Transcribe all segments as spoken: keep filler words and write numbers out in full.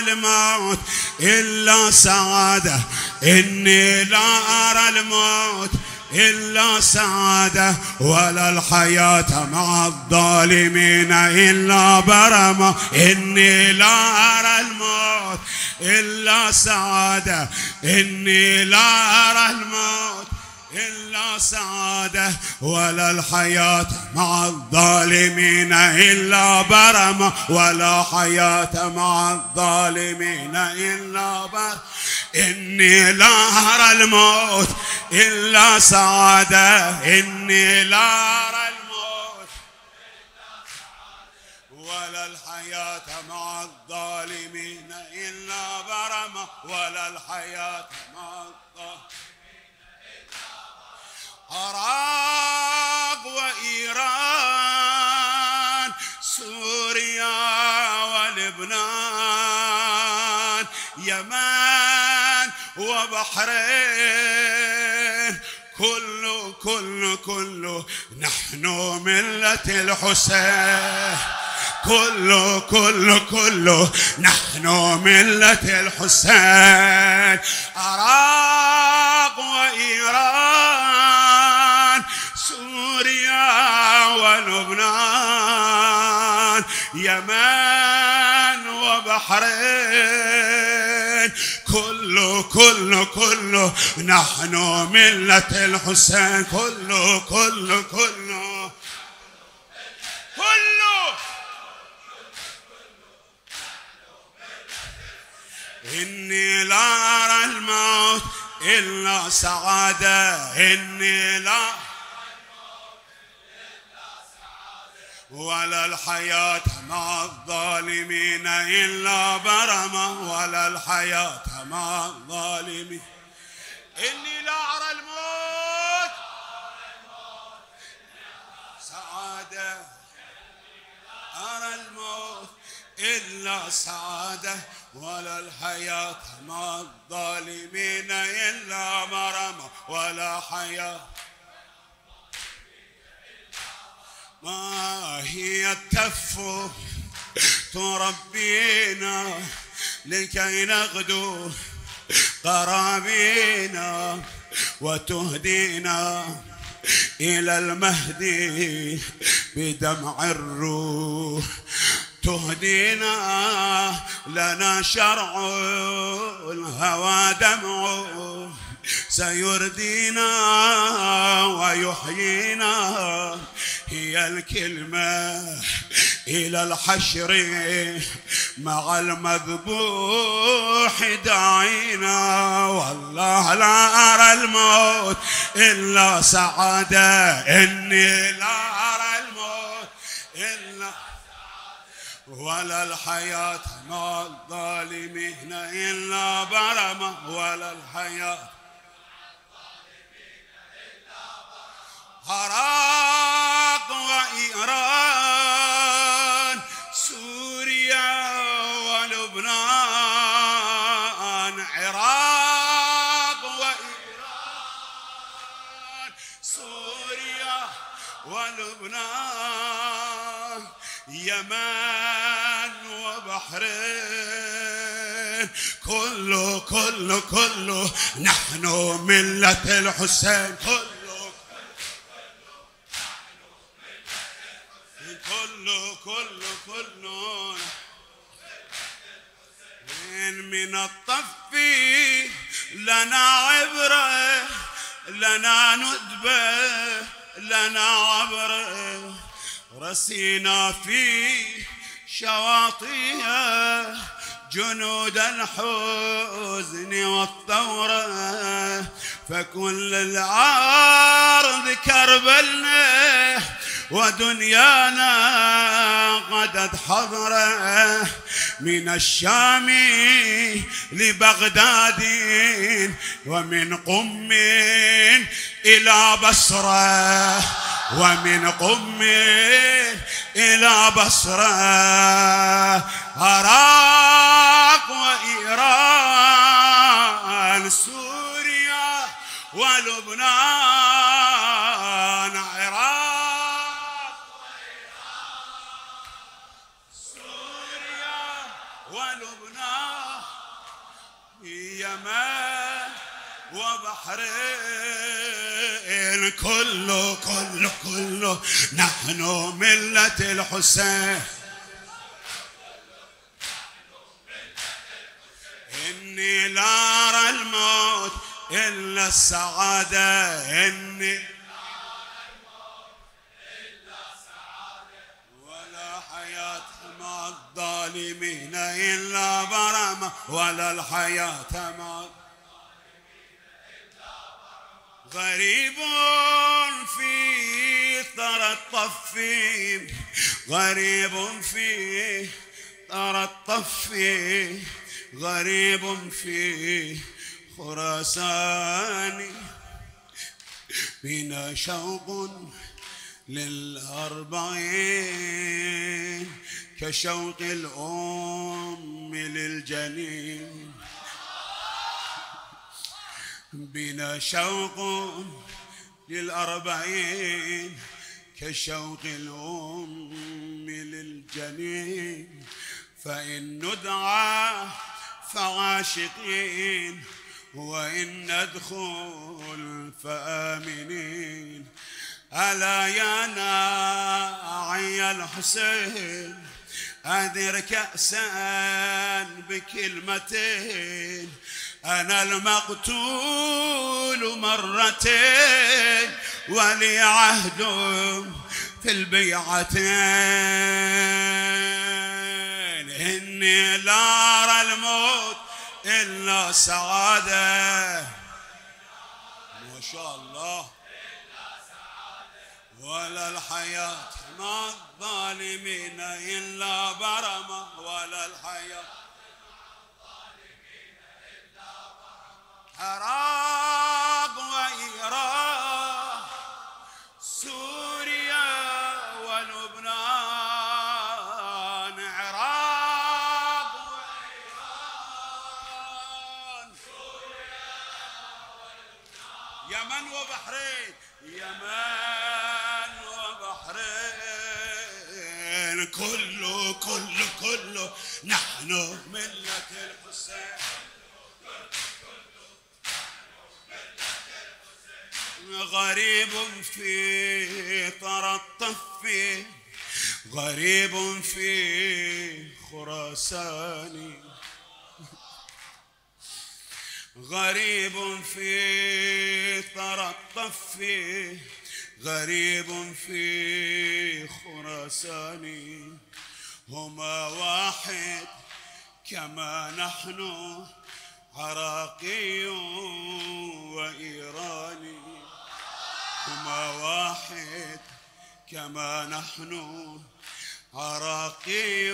الموت إلا سعادة، إني لا أرى الموت إلا سعادة، ولا الحياة مع الظالمين إلا برمة. إني لا أرى الموت إلا سعادة، إني لا أرى الموت إلا سعادة، ولا الحياة مع الظالمين إلا برمة، ولا حياة مع الظالمين إلا برمة. إني لا أرى الموت إلا سعادة، إني لا أرى الموت إلا سعادة، ولا الحياة مع الظالمين إلا برمة، ولا الحياة مع الظالمين. عراق وإيران، سوريا ولبنان، يمن وبحرين، كله كله كله نحن ملة الحسين، كله كله كله نحن ملة الحسين. عراق وإيران، سوريا ولبنان، يمن وبحرين، كله كله كله نحن ملة الحسين، كله كله كله كله. إني لا أرى الموت إلا سعادة، إني لا ولا الحياة مع الظالمين إلا برمة، ولا الحياة مع الظالمين. إني لا أرى الموت سعادة، أرى الموت إلا سعادة، ولا الحياة مع الظالمين إلا برمة، ولا حياة. ما هي التف تربينا لكي نغدو قرابينا، وتهدينا إلى المهدي بدمع الروح، تهدينا لنا شرع الهوى دمعه، سيردينا ويحيينا، هي الكلمة إلى الحشر مع المذبوح داعينا. والله لا أرى الموت إلا سعادة، إني لا أرى الموت إلا ولا الحياة مع الظالمين إلا برمة، ولا الحياة. عراق وإيران، سوريا ولبنان، عراق وإيران، سوريا ولبنان، يمن وبحرين، كله كله كله نحن ملة الحسين، كله كله كله كله. من الطف لنا عبرة، لنا ندبة، لنا عبرة، رسينا في شواطئها جنود الحزن والثورة، فكل الأرض كربلنا ودنيانا غدت حضرة، من الشام لبغداد ومن قم إلى بصرة، ومن قم إلى بصرة. عراق وإيران، سوريا ولبنان، عراق وإيران، سوريا ولبنان يمن وبحرين كله كله كله نحن ملة الحسين. إني لا أرى الموت إلا السعادة. إني لا أرى الموت إلا السعادة ولا حياة مع الظالمين إلا برمة ولا الحياة مع غريب في ثرى الطفين غريب في ثرى الطفين غريب في خراسان بنا شوق للأربعين كشوق الأم للجنين بنا شوق للأربعين كشوق الأم للجنين فإن ندعى فعاشقين وإن ندخل فآمنين. ألا يا ناعي الحسين أدر كأسا بكلمتين أنا المقتول مرتين ولي عهد في البيعتين. إني لا أرى الموت إلا سعادة ما شاء الله ولا الحياة مع الظالمين إلا برمة ولا الحياة عراق وإيران سوريا ولبنان عراق وإيران سوريا ولبنان يمن وبحرين يمن وبحرين كله كله كله نحن ملة الحسين. غريب في ثرى الطف غريب في خراسان غريب في ثرى الطف غريب في خراسان هما واحد كما نحن عراقي وإيراني هما واحد كما نحن عراقي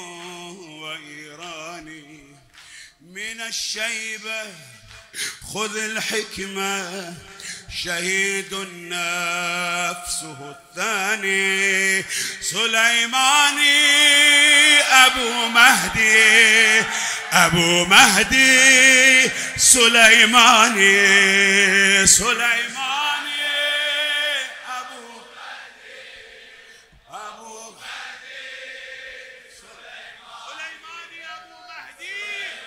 وإيراني. من الشيبة خذ الحكمة شهيد نفسه الثاني سليماني أبو مهدي أبو مهدي سليماني سليماني أبو مهدي أبو مهدي سليماني أبو مهدي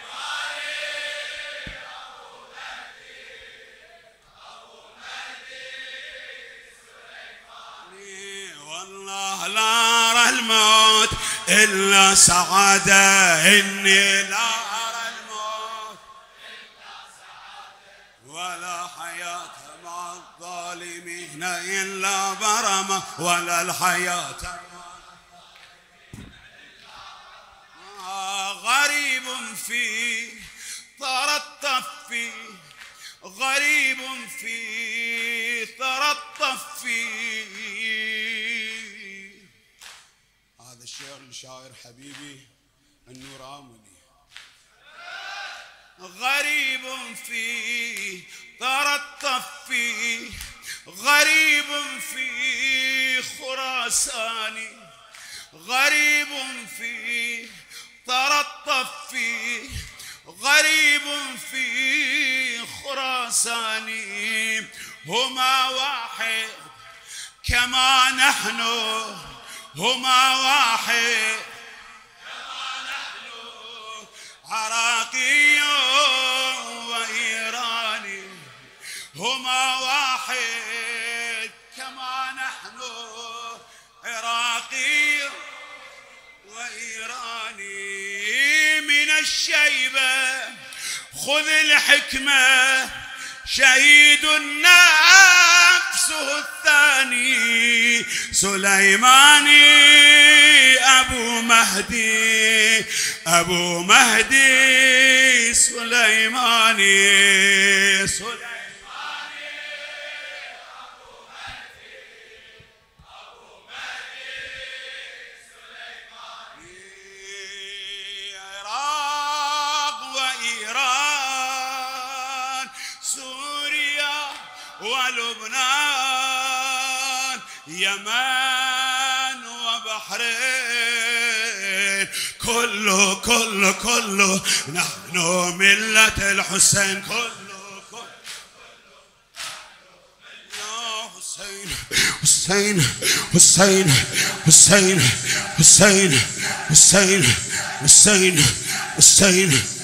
والله لا أرى الموت إلا سعادة. إني لا أرى الموت إلا سعادة ولا حياة مع الظالمين إلا برمة ولا الحياة مع الظالمين إلا برمة. غريب في ثرى الطف غريب في ثرى الطف. هذا الشعر لشاعر حبيبي النور عاملي. غريب في ثرى الطف غريب في خراسان غريب في ثرى الطف غريب في خراسان هما واحد كما نحن هما واحد كما نحن هما واحد كما نحن عراقي وإيراني. من الشيبة خذ الحكمة شهيد نفسه الثاني سليماني أبو مهدي أبو مهدي سليماني سليماني أبو مهدي أبو مهدي سليماني. عراق وإيران سوريا ولبنان يمن وبحرين كله كله كله نحن ملة الحسين كله كله يا حسين حسين حسين حسين حسين حسين حسين حسين